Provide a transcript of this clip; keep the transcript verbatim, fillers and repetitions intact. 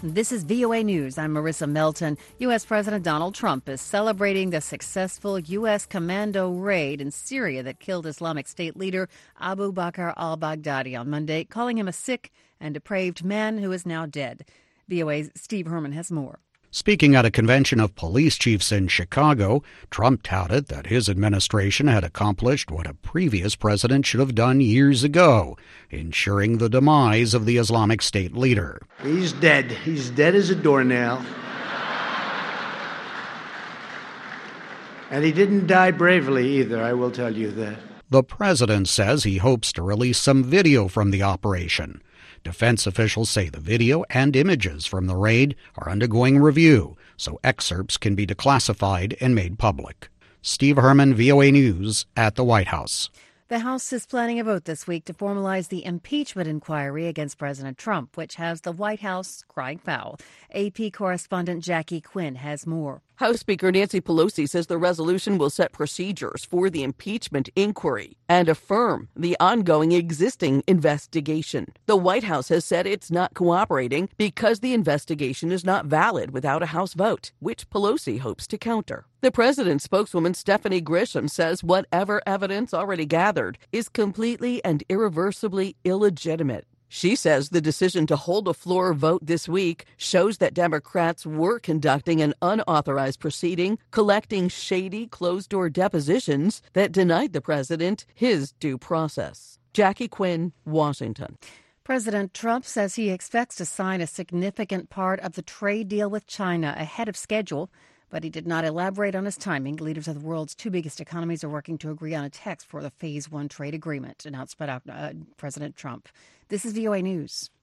This is V O A News. I'm Marissa Melton. U S. President Donald Trump is celebrating the successful U S commando raid in Syria that killed Islamic State leader Abu Bakr al-Baghdadi on Monday, calling him a sick and depraved man who is now dead. V O A's Steve Herman has more. Speaking at a convention of police chiefs in Chicago, Trump touted that his administration had accomplished what a previous president should have done years ago, ensuring the demise of the Islamic State leader. He's dead. He's dead as a doornail. And he didn't die bravely either, I will tell you that. The president says he hopes to release some video from the operation. Defense officials say the video and images from the raid are undergoing review, so excerpts can be declassified and made public. Steve Herman, V O A News, at the White House. The House is planning a vote this week to formalize the impeachment inquiry against President Trump, which has the White House crying foul. A P correspondent Jackie Quinn has more. House Speaker Nancy Pelosi says the resolution will set procedures for the impeachment inquiry and affirm the ongoing existing investigation. The White House has said it's not cooperating because the investigation is not valid without a House vote, which Pelosi hopes to counter. The president's spokeswoman Stephanie Grisham says whatever evidence already gathered is completely and irreversibly illegitimate. She says the decision to hold a floor vote this week shows that Democrats were conducting an unauthorized proceeding, collecting shady closed-door depositions that denied the president his due process. Jackie Quinn, Washington. President Trump says he expects to sign a significant part of the trade deal with China ahead of schedule, but he did not elaborate on his timing. Leaders of the world's two biggest economies are working to agree on a text for the Phase One trade agreement announced by uh, President Trump. This is V O A News.